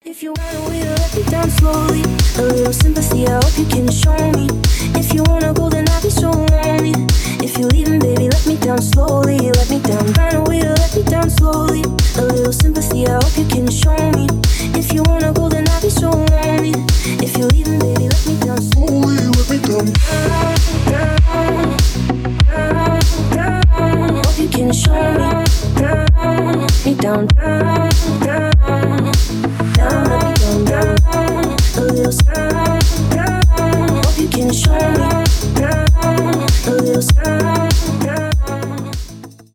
If you want a way to let me down slowly, a little sympathy, I hope you can show me. If you wanna go, then I'll be so lonely. If you're leaving, baby, let me down slowly, let me down. Find a way to let me down slowly, a little sympathy, I hope you can show me. If you wanna go, then I'll be so lonely. If you're leaving, baby, let me down slowly, let me down. Down, down, down, down. Hope you can show me. Down, let me down, down.